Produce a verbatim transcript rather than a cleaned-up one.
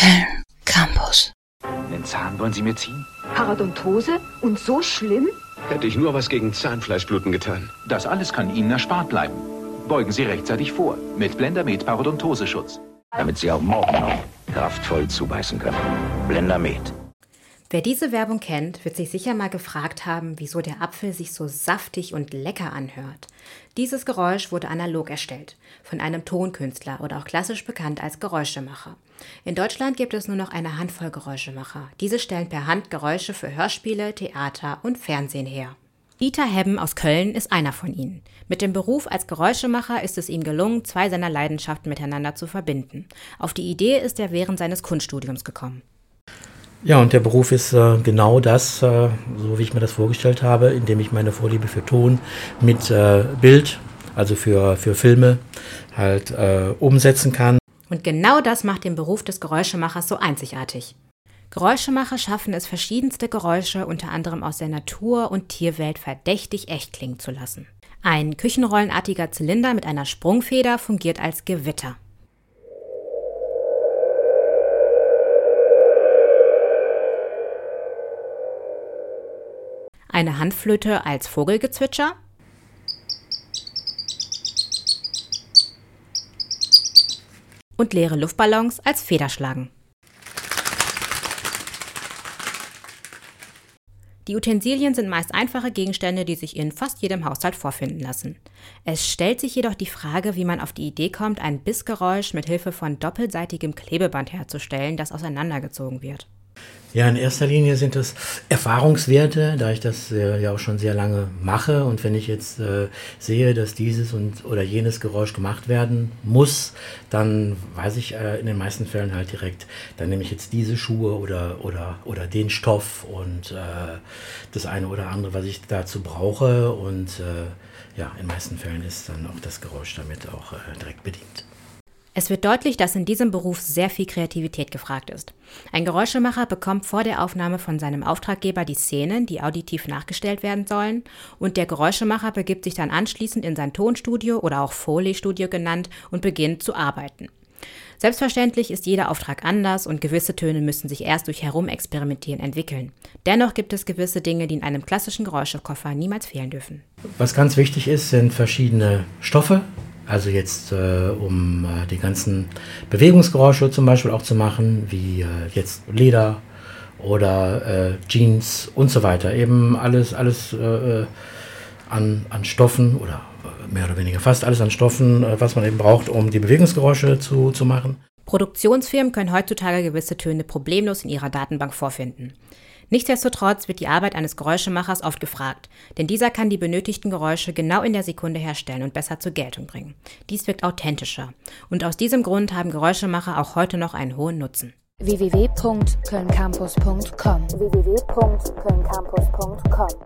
Köln Campus. Den Zahn wollen Sie mir ziehen? Parodontose? Und so schlimm? Hätte ich nur was gegen Zahnfleischbluten getan. Das alles kann Ihnen erspart bleiben. Beugen Sie rechtzeitig vor mit Blendamed Parodontoseschutz. Damit Sie auch morgen noch kraftvoll zubeißen können. Blendamed. Wer diese Werbung kennt, wird sich sicher mal gefragt haben, wieso der Apfel sich so saftig und lecker anhört. Dieses Geräusch wurde analog erstellt, von einem Tonkünstler oder auch klassisch bekannt als Geräuschemacher. In Deutschland gibt es nur noch eine Handvoll Geräuschemacher. Diese stellen per Hand Geräusche für Hörspiele, Theater und Fernsehen her. Dieter Hebben aus Köln ist einer von ihnen. Mit dem Beruf als Geräuschemacher ist es ihm gelungen, zwei seiner Leidenschaften miteinander zu verbinden. Auf die Idee ist er während seines Kunststudiums gekommen. Ja, und der Beruf ist äh, genau das, äh, so wie ich mir das vorgestellt habe, indem ich meine Vorliebe für Ton mit äh, Bild, also für, für Filme, halt äh, umsetzen kann. Und genau das macht den Beruf des Geräuschemachers so einzigartig. Geräuschemacher schaffen es, verschiedenste Geräusche, unter anderem aus der Natur- und Tierwelt, verdächtig echt klingen zu lassen. Ein küchenrollenartiger Zylinder mit einer Sprungfeder fungiert als Gewitter. Eine Handflöte als Vogelgezwitscher und leere Luftballons als Federschlagen. Die Utensilien sind meist einfache Gegenstände, die sich in fast jedem Haushalt vorfinden lassen. Es stellt sich jedoch die Frage, wie man auf die Idee kommt, ein Bissgeräusch mit Hilfe von doppelseitigem Klebeband herzustellen, das auseinandergezogen wird. Ja, in erster Linie sind es Erfahrungswerte, da ich das äh, ja auch schon sehr lange mache. Und wenn ich jetzt äh, sehe, dass dieses und oder jenes Geräusch gemacht werden muss, dann weiß ich äh, in den meisten Fällen halt direkt, dann nehme ich jetzt diese Schuhe oder, oder, oder den Stoff und äh, das eine oder andere, was ich dazu brauche. Und äh, ja, in den meisten Fällen ist dann auch das Geräusch damit auch äh, direkt bedient. Es wird deutlich, dass in diesem Beruf sehr viel Kreativität gefragt ist. Ein Geräuschemacher bekommt vor der Aufnahme von seinem Auftraggeber die Szenen, die auditiv nachgestellt werden sollen, und der Geräuschemacher begibt sich dann anschließend in sein Tonstudio oder auch Foley-Studio genannt und beginnt zu arbeiten. Selbstverständlich ist jeder Auftrag anders und gewisse Töne müssen sich erst durch Herumexperimentieren entwickeln. Dennoch gibt es gewisse Dinge, die in einem klassischen Geräuschekoffer niemals fehlen dürfen. Was ganz wichtig ist, sind verschiedene Stoffe. Also jetzt, äh, um äh, die ganzen Bewegungsgeräusche zum Beispiel auch zu machen, wie äh, jetzt Leder oder äh, Jeans und so weiter. Eben alles, alles äh, an, an Stoffen oder mehr oder weniger fast alles an Stoffen, äh, was man eben braucht, um die Bewegungsgeräusche zu, zu machen. Produktionsfirmen können heutzutage gewisse Töne problemlos in ihrer Datenbank vorfinden. Nichtsdestotrotz wird die Arbeit eines Geräuschemachers oft gefragt, denn dieser kann die benötigten Geräusche genau in der Sekunde herstellen und besser zur Geltung bringen. Dies wirkt authentischer und aus diesem Grund haben Geräuschemacher auch heute noch einen hohen Nutzen. w w w punkt köln campus punkt com w w w punkt köln campus punkt com